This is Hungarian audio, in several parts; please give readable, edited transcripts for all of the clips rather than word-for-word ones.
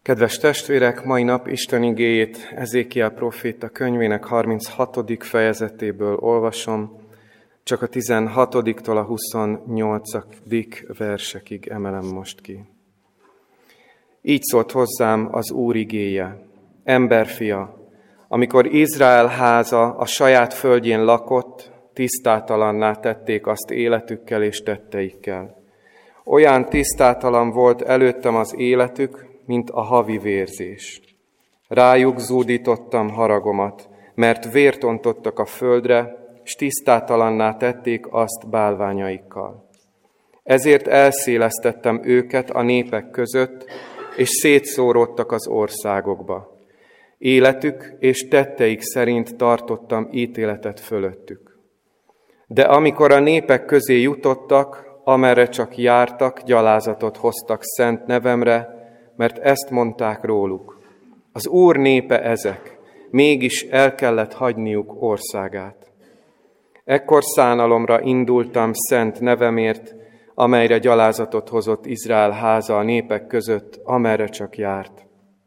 Kedves testvérek, mai nap Isten igéjét Ezékiel próféta könyvének 36. fejezetéből olvasom, csak a 16-tól a 28. versekig emelem most ki. Így szólt hozzám az Úr igéje: emberfia, amikor Izrael háza a saját földjén lakott, tisztátalanná tették azt életükkel és tetteikkel. Olyan tisztátalan volt előttem az életük, mint a havi vérzés. Rájuk zúdítottam haragomat, mert vért ontottak a földre, s tisztátalanná tették azt bálványaikkal. Ezért elszélesztettem őket a népek között, és szétszóródtak az országokba. Életük és tetteik szerint tartottam ítéletet fölöttük. De amikor a népek közé jutottak, amerre csak jártak, gyalázatot hoztak szent nevemre, mert ezt mondták róluk: az Úr népe ezek, mégis el kellett hagyniuk országát. Ekkor szánalomra indultam szent nevemért, amelyre gyalázatot hozott Izrael háza a népek között, amerre csak járt.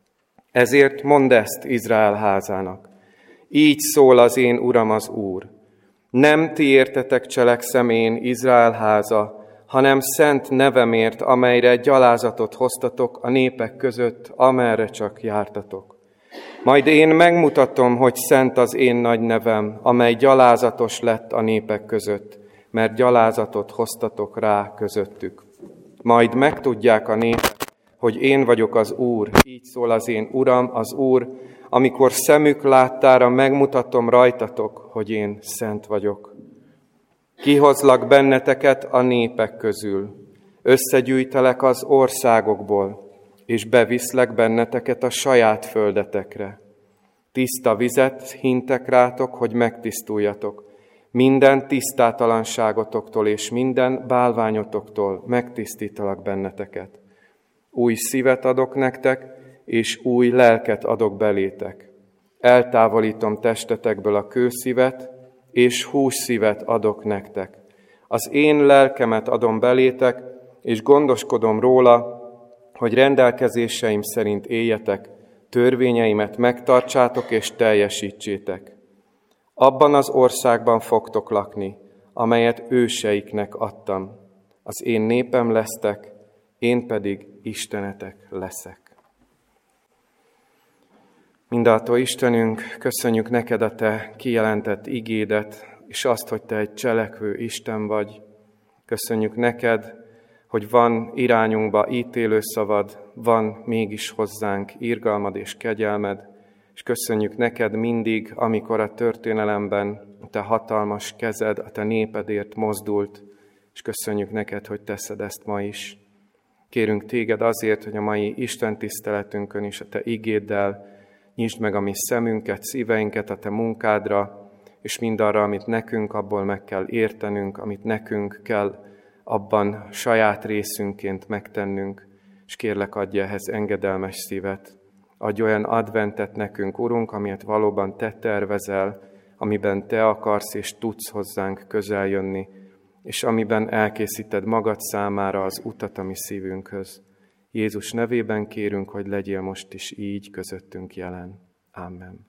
Ezért mondd ezt Izrael házának: így szól az én Uram az Úr. Nem ti értetek cselekszem én, Izrael háza, hanem szent nevemért, amelyre gyalázatot hoztatok a népek között, amerre csak jártatok. Majd én megmutatom, hogy szent az én nagy nevem, amely gyalázatos lett a népek között, mert gyalázatot hoztatok rá közöttük. Majd megtudják a népek, hogy én vagyok az Úr, így szól az én Uram, az Úr, amikor szemük láttára megmutatom rajtatok, hogy én szent vagyok. Kihozlak benneteket a népek közül, összegyűjtelek az országokból, és beviszlek benneteket a saját földetekre. Tiszta vizet hintek rátok, hogy megtisztuljatok. Minden tisztátalanságotoktól és minden bálványotoktól megtisztítalak benneteket. Új szívet adok nektek, és új lelket adok belétek. Eltávolítom testetekből a kőszívet, és hússzívet adok nektek. Az én lelkemet adom belétek, és gondoskodom róla, hogy rendelkezéseim szerint éljetek, törvényeimet megtartsátok és teljesítsétek. Abban az országban fogtok lakni, amelyet őseiknek adtam. Az én népem lesztek, én pedig Istenetek leszek. Mindenható Istenünk, köszönjük neked a te kijelentett igédet, és azt, hogy te egy cselekvő Isten vagy. Köszönjük neked, hogy van irányunkba ítélő szavad, van mégis hozzánk irgalmad és kegyelmed, és köszönjük neked mindig, amikor a történelemben a te hatalmas kezed, a te népedért mozdult, és köszönjük neked, hogy teszed ezt ma is. Kérünk téged azért, hogy a mai Isten tiszteletünkön is a te igéddel nyisd meg a mi szemünket, szíveinket a te munkádra, és mindarra, amit nekünk abból meg kell értenünk, amit nekünk kell abban saját részünként megtennünk, és kérlek, adj ehhez engedelmes szívet. Adj olyan adventet nekünk, Urunk, amilyet valóban te tervezel, amiben te akarsz és tudsz hozzánk közel jönni, és amiben elkészíted magad számára az utat a mi szívünkhöz. Jézus nevében kérünk, hogy legyél most is így közöttünk jelen. Amen.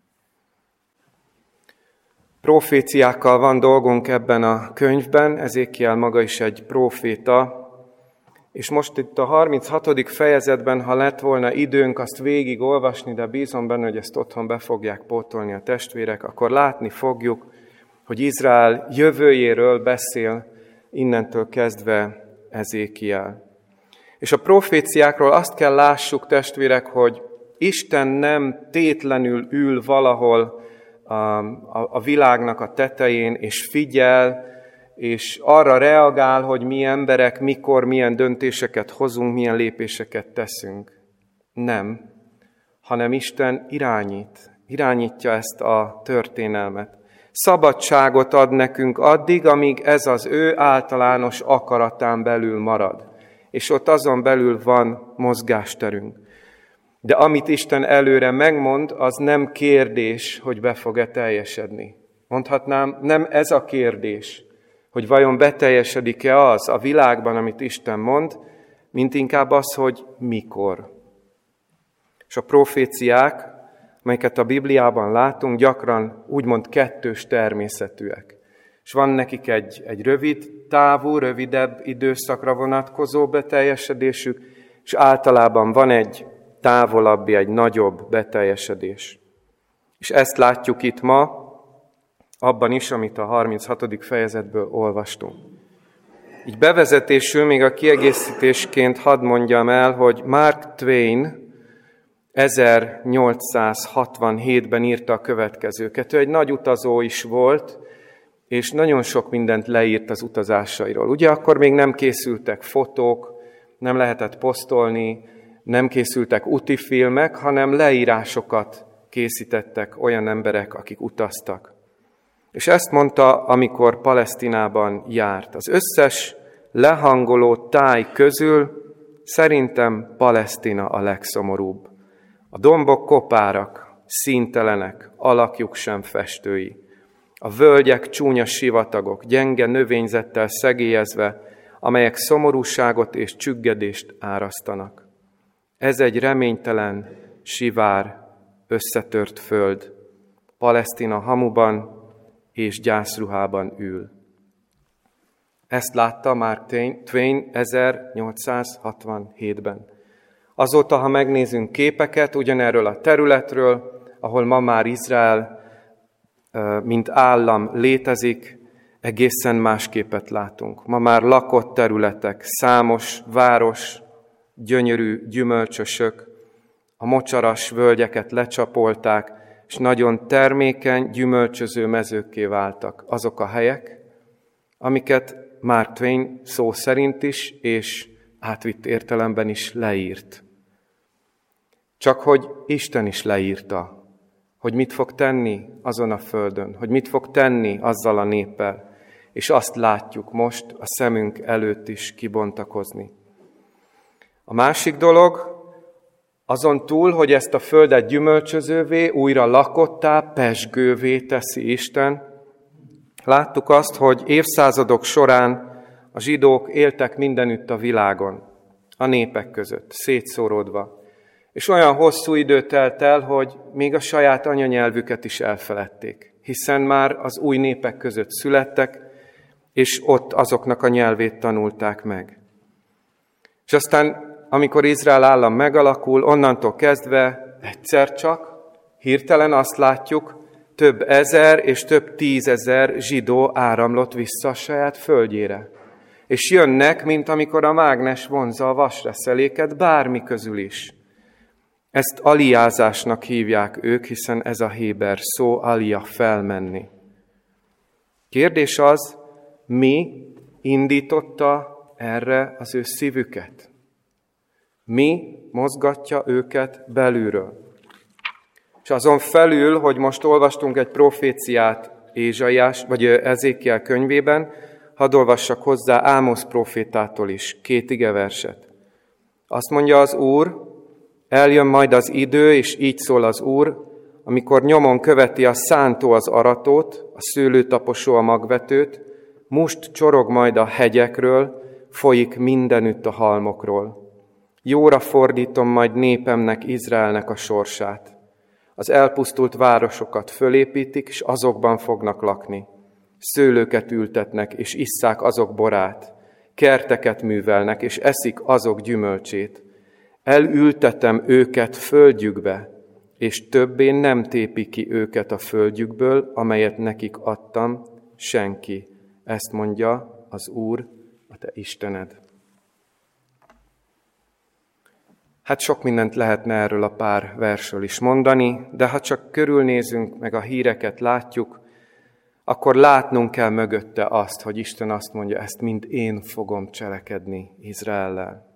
Proféciákkal van dolgunk ebben a könyvben, Ezékiel maga is egy próféta, és most itt a 36. fejezetben, ha lett volna időnk azt végigolvasni, de bízom benne, hogy ezt otthon be fogják pótolni a testvérek, akkor látni fogjuk, hogy Izrael jövőjéről beszél innentől kezdve Ezékiel. És a proféciákról azt kell lássuk, testvérek, hogy Isten nem tétlenül ül valahol a világnak a tetején, és figyel, és arra reagál, hogy mi emberek mikor milyen döntéseket hozunk, milyen lépéseket teszünk. Nem, hanem Isten irányítja ezt a történelmet. Szabadságot ad nekünk addig, amíg ez az ő általános akaratán belül marad. És ott azon belül van mozgásterünk. De amit Isten előre megmond, az nem kérdés, hogy be fog-e teljesedni. Mondhatnám, nem ez a kérdés, hogy vajon beteljesedik-e az a világban, amit Isten mond, mint inkább az, hogy mikor. És a proféciák, melyeket a Bibliában látunk, gyakran úgymond kettős természetűek. És van nekik egy rövid távú, rövidebb időszakra vonatkozó beteljesedésük, és általában van egy távolabbi, egy nagyobb beteljesedés. És ezt látjuk itt ma, abban is, amit a 36. fejezetből olvastunk. Így bevezetésül még a kiegészítésként hadd mondjam el, hogy Mark Twain 1867-ben írta a következőket. Ő egy nagy utazó is volt, és nagyon sok mindent leírt az utazásairól. Ugye akkor még nem készültek fotók, nem lehetett posztolni, nem készültek útifilmek, hanem leírásokat készítettek olyan emberek, akik utaztak. És ezt mondta, amikor Palesztinában járt. Az összes lehangoló táj közül szerintem Palesztina a legszomorúbb. A dombok kopárak, színtelenek, alakjuk sem festői. A völgyek csúnya sivatagok, gyenge növényzettel szegélyezve, amelyek szomorúságot és csüggedést árasztanak. Ez egy reménytelen, sivár, összetört föld. Palesztina hamuban és gyászruhában ül. Ezt látta Mark Twain 1867-ben. Azóta, ha megnézünk képeket ugyanerről a területről, ahol ma már Izrael, mint állam létezik, egészen más képet látunk. Ma már lakott területek, számos város, gyönyörű gyümölcsösök, a mocsaras völgyeket lecsapolták, és nagyon termékeny, gyümölcsöző mezőkké váltak azok a helyek, amiket Mark Twain szó szerint is, és átvitt értelemben is leírt. Csak hogy Isten is leírta, hogy mit fog tenni azon a földön, hogy mit fog tenni azzal a néppel, és azt látjuk most a szemünk előtt is kibontakozni. A másik dolog, azon túl, hogy ezt a földet gyümölcsözővé, újra lakottá, pezsgővé teszi Isten, láttuk azt, hogy évszázadok során a zsidók éltek mindenütt a világon, a népek között, szétszóródva. És olyan hosszú idő telt el, hogy még a saját anyanyelvüket is elfeledték, hiszen már az új népek között születtek, és ott azoknak a nyelvét tanulták meg. És aztán, amikor Izrael állam megalakul, onnantól kezdve egyszer csak, hirtelen azt látjuk, több ezer és több tízezer zsidó áramlott vissza a saját földjére. És jönnek, mint amikor a mágnes vonzza a vasreszeléket bármi közül is. Ezt aliázásnak hívják ők, hiszen ez a héber szó, alia, felmenni. Kérdés az, mi indította erre az ő szívüket? Mi mozgatja őket belülről? És azon felül, hogy most olvastunk egy proféciát Ézsaiás, vagy Ezékiel könyvében, hadd olvassak hozzá Ámosz profétától is 2 igeverset. Azt mondja az Úr, eljön majd az idő, és így szól az Úr, amikor nyomon követi a szántó az aratót, a szőlőtaposó a magvetőt, must csorog majd a hegyekről, folyik mindenütt a halmokról. Jóra fordítom majd népemnek, Izraelnek a sorsát. Az elpusztult városokat fölépítik, és azokban fognak lakni. Szőlőket ültetnek, és isszák azok borát. Kerteket művelnek, és eszik azok gyümölcsét. Elültetem őket földjükbe, és többé nem tépi ki őket a földjükből, amelyet nekik adtam, senki. Ezt mondja az Úr, a te Istened. Hát sok mindent lehetne erről a pár versről is mondani, de ha csak körülnézünk, meg a híreket látjuk, akkor látnunk kell mögötte azt, hogy Isten azt mondja, ezt mind én fogom cselekedni Izraellel.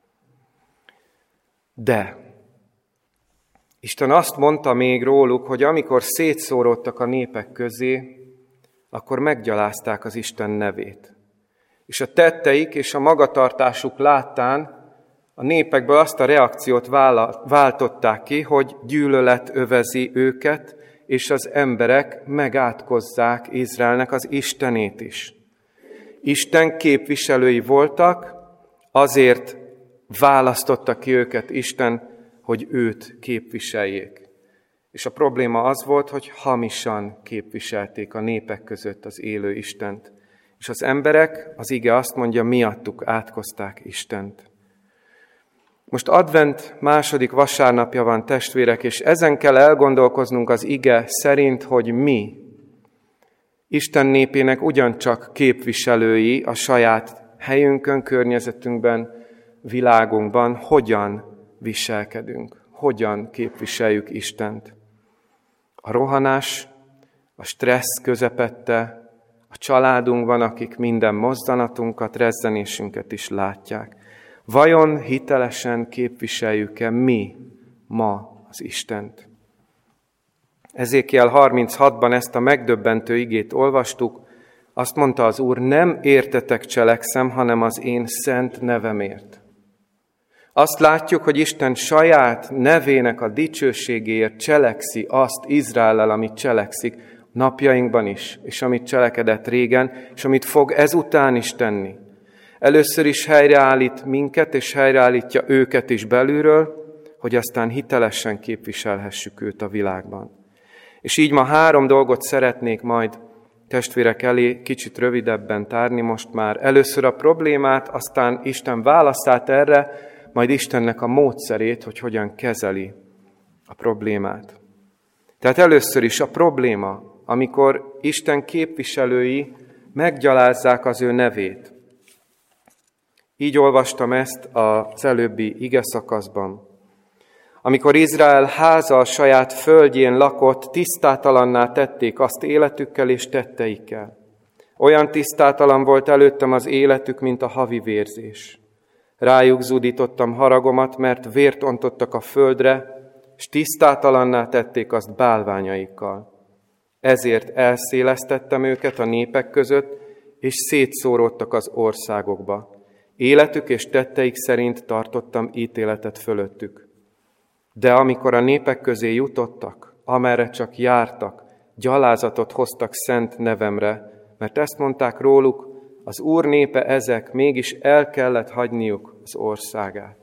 De Isten azt mondta még róluk, hogy amikor szétszóródtak a népek közé, akkor meggyalázták az Isten nevét. És a tetteik és a magatartásuk láttán a népekből azt a reakciót váltották ki, hogy gyűlölet övezi őket, és az emberek megátkozzák Izraelnek az Istenét is. Isten képviselői voltak, azért választotta ki őket Isten, hogy őt képviseljék. És a probléma az volt, hogy hamisan képviselték a népek között az élő Istent. És az emberek, az ige azt mondja, miattuk átkozták Istent. Most advent második vasárnapja van, testvérek, és ezen kell elgondolkoznunk az ige szerint, hogy mi, Isten népének ugyancsak képviselői a saját helyünkön, környezetünkben, világunkban, hogyan viselkedünk, hogyan képviseljük Istent. A rohanás, a stressz közepette, a családunkban, akik minden mozdanatunkat, rezzenésünket is látják. Vajon hitelesen képviseljük-e mi ma az Istent? Ezékiel 36-ban ezt a megdöbbentő igét olvastuk, azt mondta az Úr, nem értetek cselekszem, hanem az én szent nevemért. Azt látjuk, hogy Isten saját nevének a dicsőségéért cselekszi azt Izraellel, amit cselekszik napjainkban is, és amit cselekedett régen, és amit fog ezután is tenni. Először is helyreállít minket, és helyreállítja őket is belülről, hogy aztán hitelesen képviselhessük őt a világban. És így ma 3 dolgot szeretnék majd testvérek elé kicsit rövidebben tárni most már. Először a problémát, aztán Isten válaszát erre, majd Istennek a módszerét, hogy hogyan kezeli a problémát. Tehát először is a probléma, amikor Isten képviselői meggyalázzák az ő nevét. Így olvastam ezt az előbbi igeszakaszban. Amikor Izrael háza a saját földjén lakott, tisztátalanná tették azt életükkel és tetteikkel. Olyan tisztátalan volt előttem az életük, mint a havi vérzés. Rájuk zúdítottam haragomat, mert vért ontottak a földre, és tisztátalanná tették azt bálványaikkal. Ezért elszélesztettem őket a népek között, és szétszóródtak az országokba. Életük és tetteik szerint tartottam ítéletet fölöttük. De amikor a népek közé jutottak, amerre csak jártak, gyalázatot hoztak szent nevemre, mert ezt mondták róluk, az Úr népe ezek, mégis el kellett hagyniuk az országát.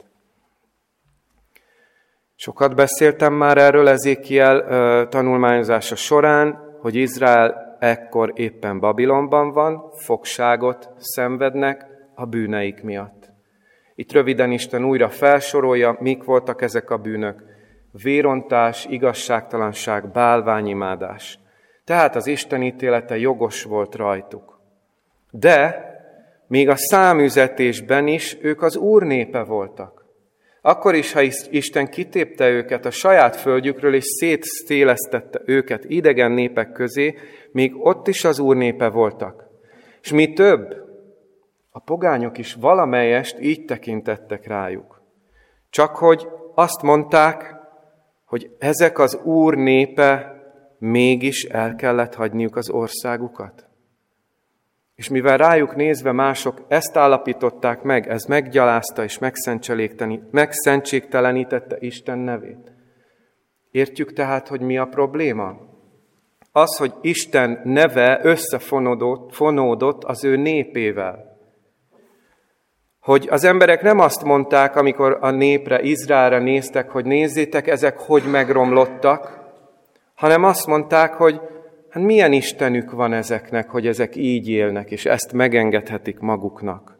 Sokat beszéltem már erről Ezékiel tanulmányozása során, hogy Izrael ekkor éppen Babilonban van, fogságot szenvednek a bűneik miatt. Itt röviden Isten újra felsorolja, mik voltak ezek a bűnök. Vérontás, igazságtalanság, bálványimádás. Tehát az Isten ítélete jogos volt rajtuk. De még a számüzetésben is ők az Úr népe voltak. Akkor is, ha Isten kitépte őket a saját földjükről, és szétszélesztette őket idegen népek közé, még ott is az Úr népe voltak. És mi több, a pogányok is valamelyest így tekintettek rájuk. Csak hogy azt mondták, hogy ezek az Úr népe, mégis el kellett hagyniuk az országukat. És mivel rájuk nézve mások ezt állapították meg, ez meggyalázta és megszentségtelenítette Isten nevét. Értjük tehát, hogy mi a probléma? Az, hogy Isten neve összefonódott az ő népével. Hogy az emberek nem azt mondták, amikor a népre, Izraelre néztek, hogy nézzétek, ezek hogy megromlottak, hanem azt mondták, hogy hát milyen istenük van ezeknek, hogy ezek így élnek, és ezt megengedhetik maguknak.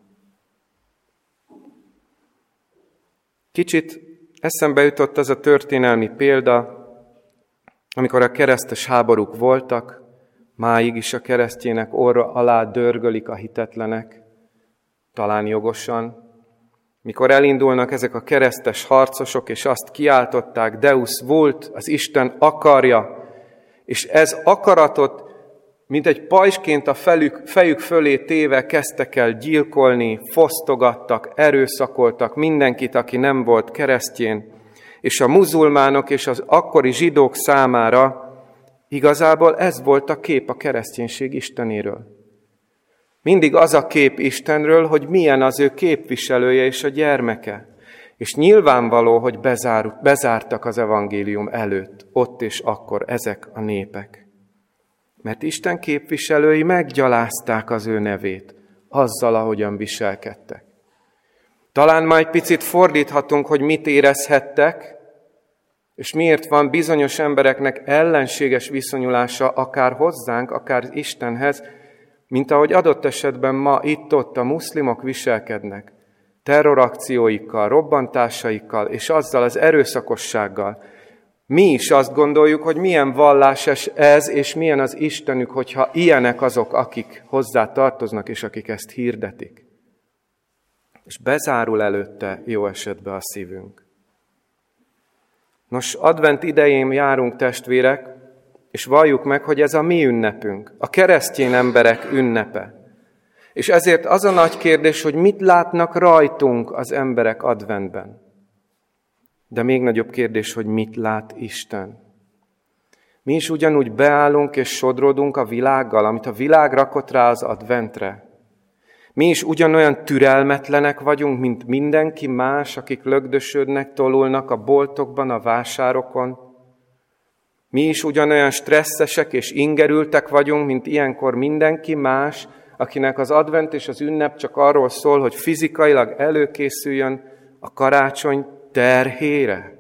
Kicsit eszembe jutott az a történelmi példa, amikor a keresztes háborúk voltak, máig is a keresztjének orra alá dörgölik a hitetlenek, talán jogosan, mikor elindulnak ezek a keresztes harcosok, és azt kiáltották, Deus vult, az Isten akarja, és ez akaratot, mint egy pajzsként a fejük fölé téve kezdtek el gyilkolni, fosztogattak, erőszakoltak mindenkit, aki nem volt keresztjén, és a muzulmánok és az akkori zsidók számára igazából ez volt a kép a kereszténység Istenéről. Mindig az a kép Istenről, hogy milyen az ő képviselője és a gyermeke. És nyilvánvaló, hogy bezártak az evangélium előtt, ott és akkor ezek a népek. Mert Isten képviselői meggyalázták az ő nevét, azzal, ahogyan viselkedtek. Talán majd picit fordíthatunk, hogy mit érezhettek, És miért van bizonyos embereknek ellenséges viszonyulása akár hozzánk, akár Istenhez, mint ahogy adott esetben ma itt-ott a muszlimok viselkednek, terrorakcióikkal, robbantásaikkal és azzal az erőszakossággal. Mi is azt gondoljuk, hogy milyen vallás ez, és milyen az Istenük, hogyha ilyenek azok, akik hozzá tartoznak, és akik ezt hirdetik. És bezárul előtte jó esetben a szívünk. Nos, advent idején járunk, testvérek, és valljuk meg, hogy ez a mi ünnepünk, a keresztény emberek ünnepe. És ezért az a nagy kérdés, hogy mit látnak rajtunk az emberek adventben. De még nagyobb kérdés, hogy mit lát Isten. Mi is ugyanúgy beállunk és sodródunk a világgal, amit a világ rakott rá az adventre. Mi is ugyanolyan türelmetlenek vagyunk, mint mindenki más, akik lögdösödnek, tolulnak a boltokban, a vásárokon. Mi is ugyanolyan stresszesek és ingerültek vagyunk, mint ilyenkor mindenki más, akinek az advent és az ünnep csak arról szól, hogy fizikailag előkészüljön a karácsony terhére.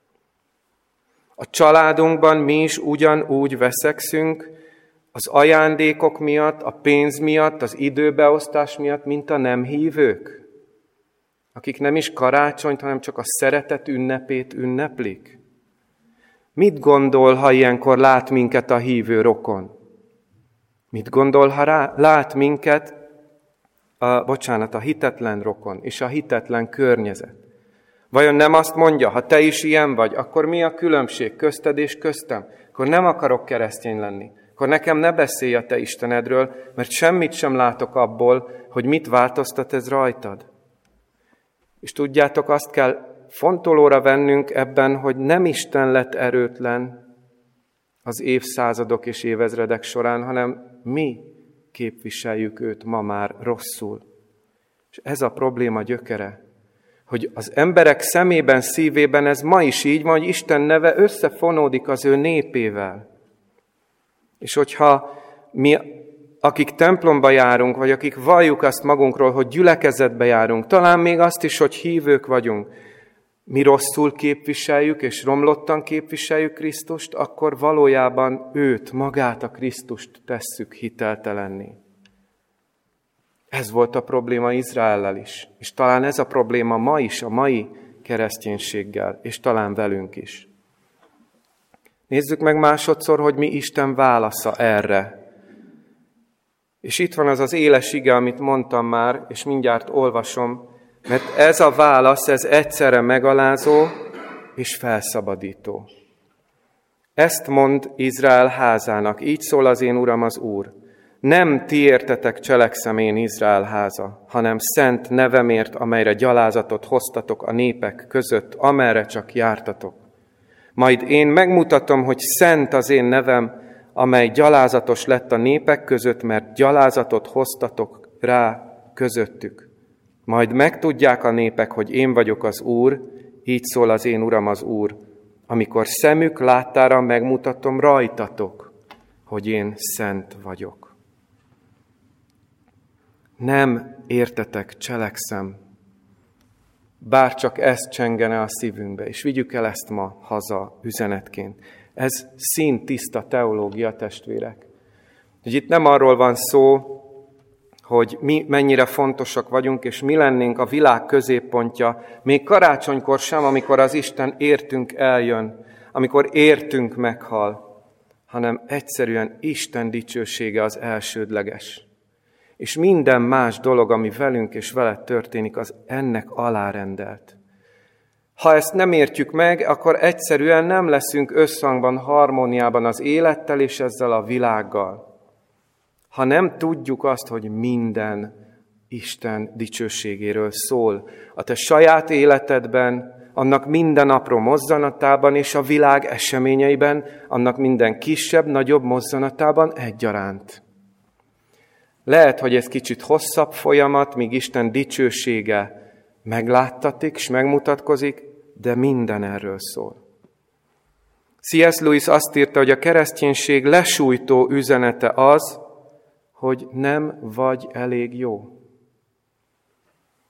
A családunkban mi is ugyanúgy veszekszünk az ajándékok miatt, a pénz miatt, az időbeosztás miatt, mint a nem hívők, akik nem is karácsonyt, hanem csak a szeretet ünnepét ünneplik. Mit gondol, ha ilyenkor lát minket a hívő rokon? Mit gondol, ha lát minket a hitetlen rokon és a hitetlen környezet? Vajon nem azt mondja, ha te is ilyen vagy, akkor mi a különbség közted és köztem? Akkor nem akarok keresztény lenni. Akkor nekem ne beszélj a te Istenedről, mert semmit sem látok abból, hogy mit változtat ez rajtad. És tudjátok, azt kell fontolóra vennünk ebben, hogy nem Isten lett erőtlen az évszázadok és évezredek során, hanem mi képviseljük őt ma már rosszul. És ez a probléma gyökere, hogy az emberek szemében, szívében ez ma is így van, hogy Isten neve összefonódik az ő népével. És hogyha mi, akik templomba járunk, vagy akik valljuk azt magunkról, hogy gyülekezetbe járunk, talán még azt is, hogy hívők vagyunk, mi rosszul képviseljük és romlottan képviseljük Krisztust, akkor valójában őt, magát a Krisztust tesszük hiteltelenné. Ez volt a probléma Izraellel is, és talán ez a probléma ma is, a mai kereszténységgel, és talán velünk is. Nézzük meg másodszor, hogy mi Isten válasza erre. És itt van az az éles ige, amit mondtam már, és mindjárt olvasom, mert ez a válasz, ez egyszerre megalázó és felszabadító. Ezt mond Izrael házának, így szól az én Uram az Úr. Nem ti értetek cselekszem én Izrael háza, hanem szent nevemért, amelyre gyalázatot hoztatok a népek között, amerre csak jártatok. Majd én megmutatom, hogy szent az én nevem, amely gyalázatos lett a népek között, mert gyalázatot hoztatok rá közöttük. Majd megtudják a népek, hogy én vagyok az Úr, így szól az én Uram az Úr, amikor szemük láttára megmutatom rajtatok, hogy én szent vagyok. Nem értetek, cselekszem, bár csak ez csengene a szívünkbe, és vigyük el ezt ma haza üzenetként. Ez színtiszta teológia, testvérek. Hogy itt nem arról van szó, hogy mi mennyire fontosak vagyunk, és mi lennénk a világ középpontja, még karácsonykor sem, amikor az Isten értünk eljön, amikor értünk meghal, hanem egyszerűen Isten dicsősége az elsődleges. És minden más dolog, ami velünk és veled történik, az ennek alárendelt. Ha ezt nem értjük meg, akkor egyszerűen nem leszünk összhangban, harmóniában az élettel és ezzel a világgal. Ha nem tudjuk azt, hogy minden Isten dicsőségéről szól, a te saját életedben, annak minden apró mozzanatában és a világ eseményeiben, annak minden kisebb, nagyobb mozzanatában egyaránt. Lehet, hogy ez kicsit hosszabb folyamat, míg Isten dicsősége megláttatik és megmutatkozik, de minden erről szól. C.S. Lewis azt írta, hogy a kereszténység lesújtó üzenete az, hogy nem vagy elég jó.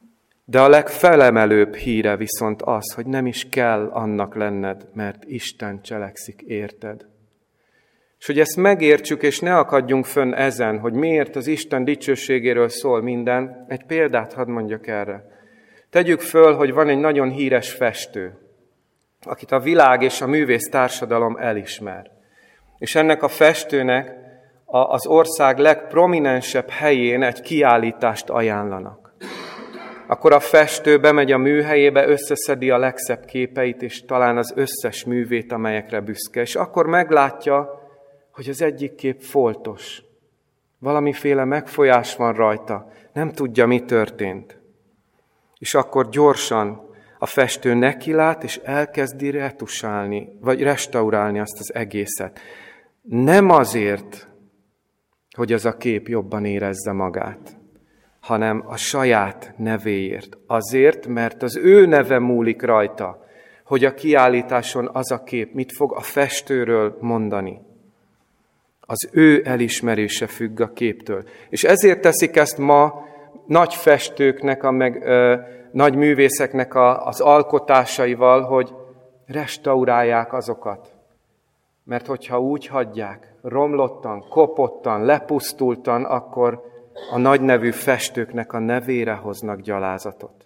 De a legfelemelőbb híre viszont az, hogy nem is kell annak lenned, mert Isten cselekszik érted. És hogy ezt megértsük, és ne akadjunk fönn ezen, hogy miért az Isten dicsőségéről szól minden, egy példát hadd mondjak erre. Tegyük föl, hogy van egy nagyon híres festő, akit a világ és a művész társadalom elismer. És ennek a festőnek az ország legprominensebb helyén egy kiállítást ajánlanak. Akkor a festő bemegy a műhelyébe, összeszedi a legszebb képeit, és talán az összes művét, amelyekre büszke. És akkor meglátja, hogy az egyik kép foltos. Valamiféle megfolyás van rajta, nem tudja, mi történt. És akkor gyorsan a festő nekilát, és elkezdi retusálni, vagy restaurálni azt az egészet. Nem azért, hogy az a kép jobban érezze magát, hanem a saját nevéért. Azért, mert az ő neve múlik rajta, hogy a kiállításon az a kép mit fog a festőről mondani. Az ő elismerése függ a képtől. És ezért teszik ezt ma nagy festőknek, nagy művészeknek az alkotásaival, hogy restaurálják azokat. Mert hogyha úgy hagyják, romlottan, kopottan, lepusztultan, akkor a nagynevű festőknek a nevére hoznak gyalázatot.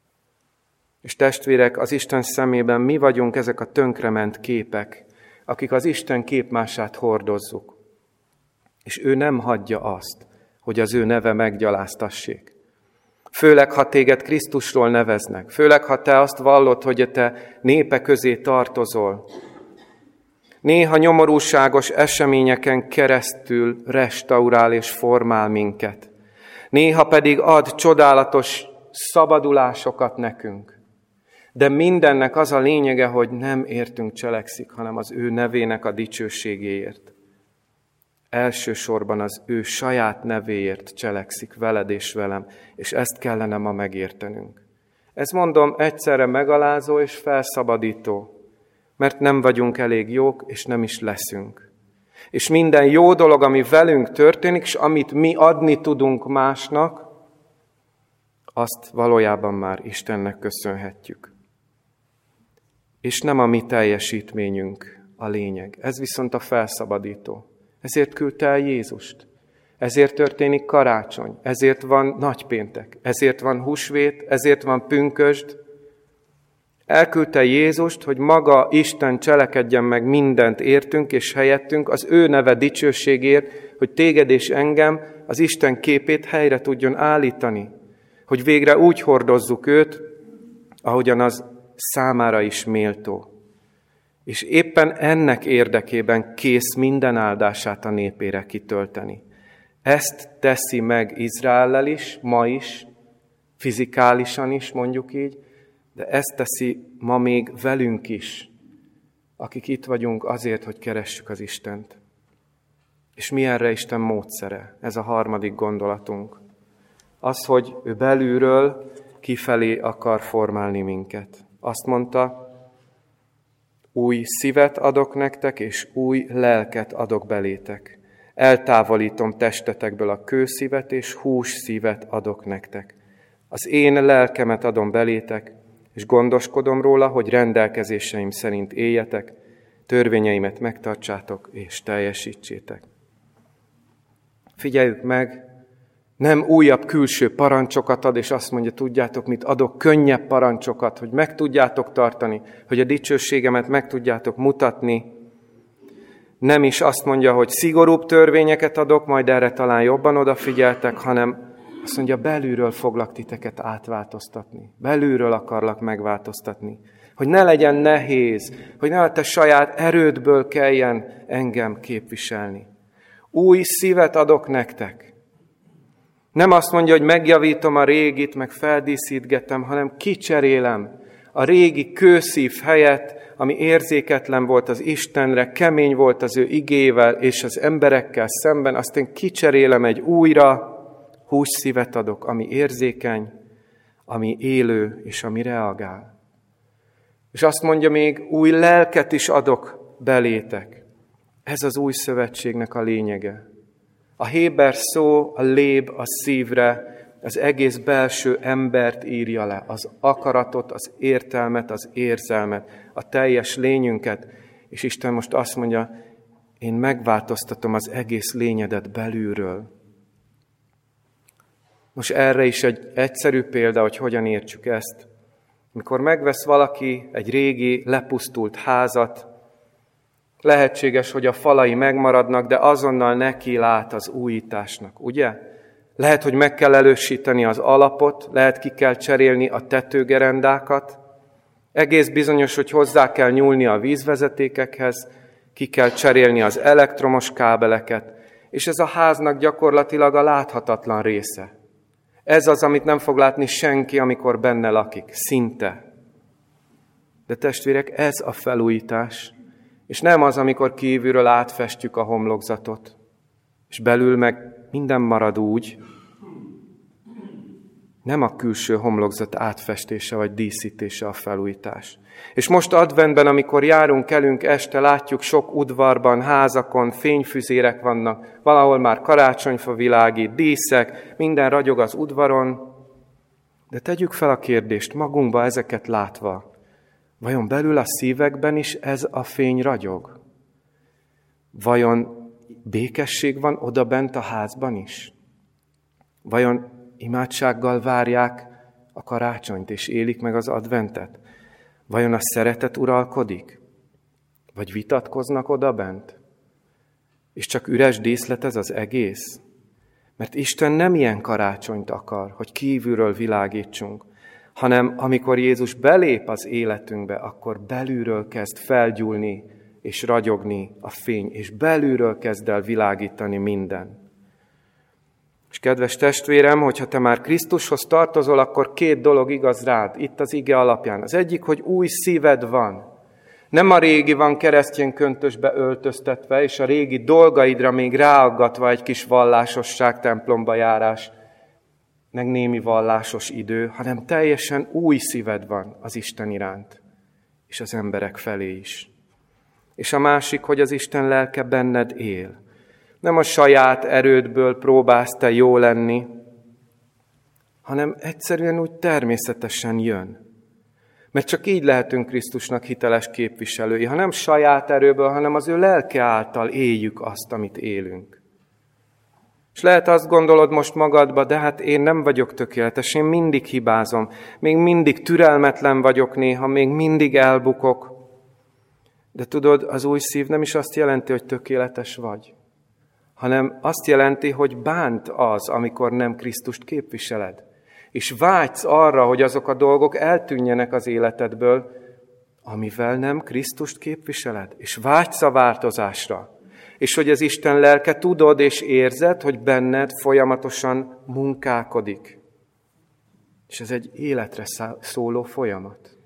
És testvérek, az Isten szemében mi vagyunk ezek a tönkrement képek, akik az Isten képmását hordozzuk. És ő nem hagyja azt, hogy az ő neve meggyaláztassék. Főleg, ha téged Krisztusról neveznek, főleg, ha te azt vallod, hogy te népe közé tartozol. Néha nyomorúságos eseményeken keresztül restaurál és formál minket. Néha pedig ad csodálatos szabadulásokat nekünk. De mindennek az a lényege, hogy nem értünk cselekszik, hanem az ő nevének a dicsőségéért. Elsősorban az ő saját nevéért cselekszik veled és velem, és ezt kellene ma megértenünk. Ez mondom egyszerre megalázó és felszabadító, mert nem vagyunk elég jók, és nem is leszünk. És minden jó dolog, ami velünk történik, és amit mi adni tudunk másnak, azt valójában már Istennek köszönhetjük. És nem a mi teljesítményünk a lényeg. Ez viszont a felszabadító. Ezért küldte el Jézust. Ezért történik karácsony. Ezért van nagypéntek. Ezért van húsvét. Ezért van pünkösd. Elküldte Jézust, hogy maga Isten cselekedjen meg mindent értünk és helyettünk, az ő neve dicsőségért, hogy téged és engem az Isten képét helyre tudjon állítani. Hogy végre úgy hordozzuk őt, ahogyan az számára is méltó. És éppen ennek érdekében kész minden áldását a népére kitölteni. Ezt teszi meg Izraellel is, ma is, fizikálisan is, mondjuk így, de ezt teszi ma még velünk is, akik itt vagyunk azért, hogy keressük az Istent. És mi erre Isten módszere? Ez a harmadik gondolatunk. Az, hogy ő belülről kifelé akar formálni minket. Azt mondta, új szívet adok nektek, és új lelket adok belétek. Eltávolítom testetekből a kőszívet, és hússzívet adok nektek. Az én lelkemet adom belétek, és gondoskodom róla, hogy rendelkezéseim szerint éljetek, törvényeimet megtartsátok, és teljesítsétek. Figyeljük meg, nem újabb külső parancsokat ad, és azt mondja, tudjátok mit, adok könnyebb parancsokat, hogy meg tudjátok tartani, hogy a dicsőségemet meg tudjátok mutatni. Nem is azt mondja, hogy szigorúbb törvényeket adok, majd erre talán jobban odafigyeltek, hanem azt mondja, belülről foglak titeket átváltoztatni. Belülről akarlak megváltoztatni. Hogy ne legyen nehéz, hogy ne a te saját erődből kelljen engem képviselni. Új szívet adok nektek. Nem azt mondja, hogy megjavítom a régit, meg feldíszítgetem, hanem kicserélem a régi kőszív helyett, ami érzéketlen volt az Istenre, kemény volt az ő igével és az emberekkel szemben, azt én kicserélem egy újra, hússzívet adok, ami érzékeny, ami élő és ami reagál. És azt mondja még, új lelket is adok belétek. Ez az új szövetségnek a lényege. A héber szó, a lép, a szívre az egész belső embert írja le, az akaratot, az értelmet, az érzelmet, a teljes lényünket, és Isten most azt mondja, én megváltoztatom az egész lényedet belülről. Most erre is egy egyszerű példa, hogy hogyan értsük ezt. Mikor megvesz valaki egy régi, lepusztult házat, lehetséges, hogy a falai megmaradnak, de azonnal neki lát az újításnak, ugye? Lehet, hogy meg kell elősíteni az alapot, lehet ki kell cserélni a tetőgerendákat, egész bizonyos, hogy hozzá kell nyúlni a vízvezetékekhez, ki kell cserélni az elektromos kábeleket, és ez a háznak gyakorlatilag a láthatatlan része. Ez az, amit nem fog látni senki, amikor benne lakik, szinte. De testvérek, ez a felújítás, és nem az, amikor kívülről átfestjük a homlokzatot, és belül meg minden marad úgy, nem a külső homlokzat átfestése vagy díszítése a felújítás. És most adventben, amikor járunk, kelünk este, látjuk sok udvarban, házakon, fényfüzérek vannak, valahol már karácsonyfa világít, díszek, minden ragyog az udvaron. De tegyük fel a kérdést magunkba ezeket látva. Vajon belül a szívekben is ez a fény ragyog? Vajon békesség van odabent a házban is? Vajon imádsággal várják a karácsonyt és élik meg az adventet? Vajon a szeretet uralkodik? Vagy vitatkoznak odabent? És csak üres díszlet ez az egész? Mert Isten nem ilyen karácsonyt akar, hogy kívülről világítsunk, hanem amikor Jézus belép az életünkbe, akkor belülről kezd felgyúlni és ragyogni a fény, és belülről kezd el világítani minden. És kedves testvérem, hogyha te már Krisztushoz tartozol, akkor 2 dolog igaz rád, itt az ige alapján. Az egyik, hogy új szíved van. Nem a régi van keresztény köntösbe öltöztetve, és a régi dolgaidra még ráaggatva egy kis vallásosság, templomba járás, meg némi vallásos idő, hanem teljesen új szíved van az Isten iránt, és az emberek felé is. És a másik, hogy az Isten lelke benned él. Nem a saját erődből próbálsz te jó lenni, hanem egyszerűen úgy természetesen jön. Mert csak így lehetünk Krisztusnak hiteles képviselői, ha nem saját erőből, hanem az ő lelke által éljük azt, amit élünk. És lehet azt gondolod most magadba, de hát én nem vagyok tökéletes, én mindig hibázom, még mindig türelmetlen vagyok néha, még mindig elbukok. De tudod, az új szív nem is azt jelenti, hogy tökéletes vagy, hanem azt jelenti, hogy bánt az, amikor nem Krisztust képviseled. És vágysz arra, hogy azok a dolgok eltűnjenek az életedből, amivel nem Krisztust képviseled. És vágysz a változásra. És hogy az Isten lelke tudod és érzed, hogy benned folyamatosan munkálkodik. És ez egy életre szóló folyamat.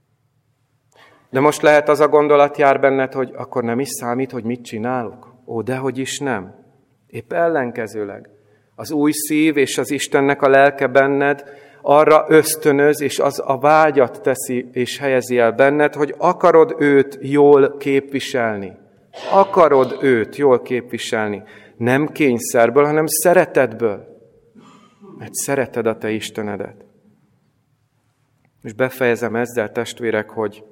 De most lehet az a gondolat jár benned, hogy akkor nem is számít, hogy mit csinálok. Ó, dehogy is nem. Épp ellenkezőleg. Az új szív és az Istennek a lelke benned arra ösztönöz, és az a vágyat teszi és helyezi el benned, hogy akarod őt jól képviselni. Akarod őt jól képviselni. Nem kényszerből, hanem szeretetből. Mert szereted a te Istenedet. És befejezem ezzel, testvérek, hogy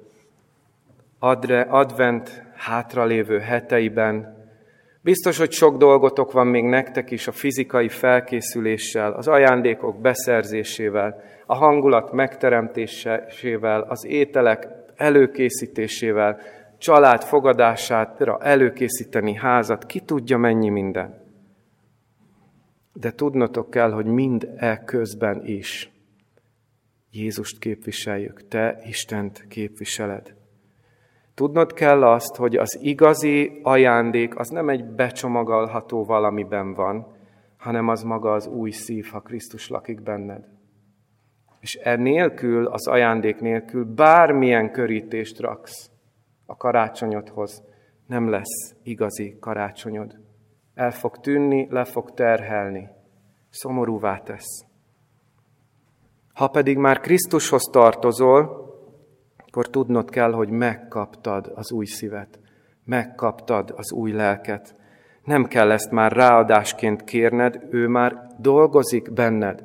advent hátralévő heteiben biztos, hogy sok dolgotok van még nektek is a fizikai felkészüléssel, az ajándékok beszerzésével, a hangulat megteremtésével, az ételek előkészítésével, család fogadására előkészíteni házat, ki tudja mennyi minden. De tudnotok kell, hogy mind közben is Jézust képviseljük, te Istent képviseled. Tudnod kell azt, hogy az igazi ajándék az nem egy becsomagolható valamiben van, hanem az maga az új szív, ha Krisztus lakik benned. És ennélkül, az ajándék nélkül bármilyen körítést raksz a karácsonyodhoz, nem lesz igazi karácsonyod. El fog tűnni, le fog terhelni, szomorúvá tesz. Ha pedig már Krisztushoz tartozol, akkor tudnod kell, hogy megkaptad az új szívet, megkaptad az új lelket. Nem kell ezt már ráadásként kérned, ő már dolgozik benned.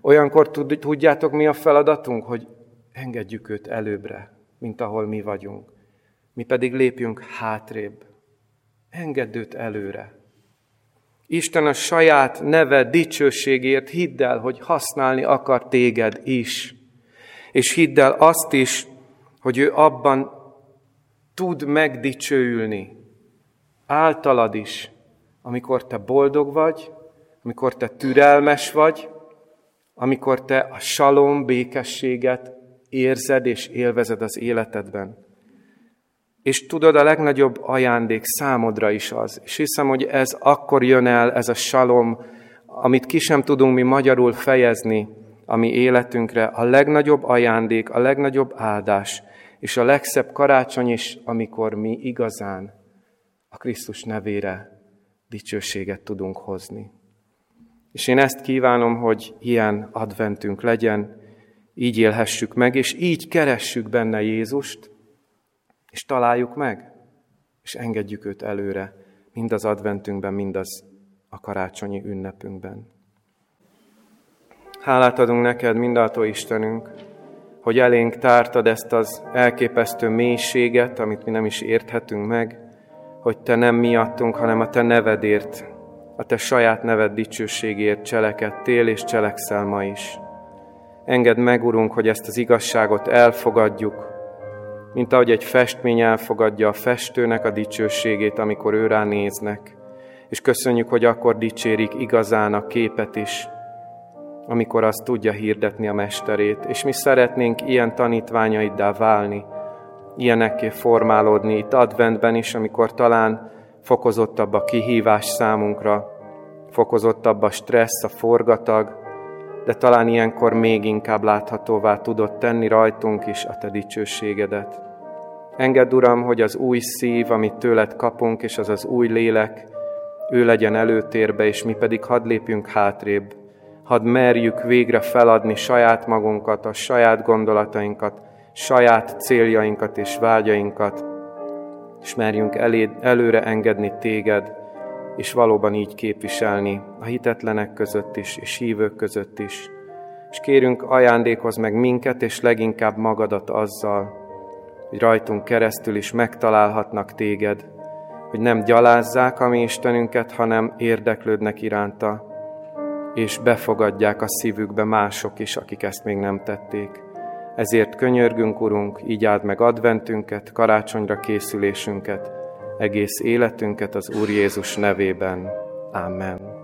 Olyankor tudjátok, mi a feladatunk? Hogy engedjük őt előbbre, mint ahol mi vagyunk. Mi pedig lépjünk hátrébb. Engedd őt előre. Isten a saját neve dicsőségért hidd el, hogy használni akar téged is. És hidd el azt is, hogy ő abban tud megdicsőülni. Általad is, amikor te boldog vagy, amikor te türelmes vagy, amikor te a salom, békességet érzed és élvezed az életedben. És tudod, a legnagyobb ajándék számodra is az. És hiszem, hogy ez akkor jön el, ez a salom, amit ki sem tudunk mi magyarul fejezni a mi életünkre. A legnagyobb ajándék, a legnagyobb áldás, és a legszebb karácsony is, amikor mi igazán a Krisztus nevére dicsőséget tudunk hozni. És én ezt kívánom, hogy ilyen adventünk legyen, így élhessük meg, és így keressük benne Jézust, és találjuk meg, és engedjük őt előre, mind az adventünkben, mind az a karácsonyi ünnepünkben. Hálát adunk neked, mindenható Istenünk, hogy elénk tártad ezt az elképesztő mélységet, amit mi nem is érthetünk meg, hogy te nem miattunk, hanem a te nevedért, a te saját neved dicsőségért cselekedtél és cselekszel ma is. Engedd meg, Urunk, hogy ezt az igazságot elfogadjuk, mint ahogy egy festmény elfogadja a festőnek a dicsőségét, amikor ő rá néznek. És köszönjük, hogy akkor dicsérik igazán a képet is, amikor azt tudja hirdetni a mesterét. És mi szeretnénk ilyen tanítványaiddá válni, ilyenekké formálódni itt adventben is, amikor talán fokozottabb a kihívás számunkra, fokozottabb a stressz, a forgatag, de talán ilyenkor még inkább láthatóvá tudod tenni rajtunk is a te dicsőségedet. Engedd, Uram, hogy az új szív, amit tőled kapunk, és az az új lélek, ő legyen előtérbe, és mi pedig hadd lépjünk hátrébb. Hadd merjük végre feladni saját magunkat, a saját gondolatainkat, saját céljainkat és vágyainkat, és merjünk előre engedni téged, és valóban így képviselni a hitetlenek között is, és hívők között is. És kérünk, ajándékozz meg minket, és leginkább magadat azzal, hogy rajtunk keresztül is megtalálhatnak téged, hogy nem gyalázzák a mi Istenünket, hanem érdeklődnek iránta, és befogadják a szívükbe mások is, akik ezt még nem tették. Ezért könyörgünk, Urunk, így áld meg adventünket, karácsonyra készülésünket, egész életünket az Úr Jézus nevében. Amen.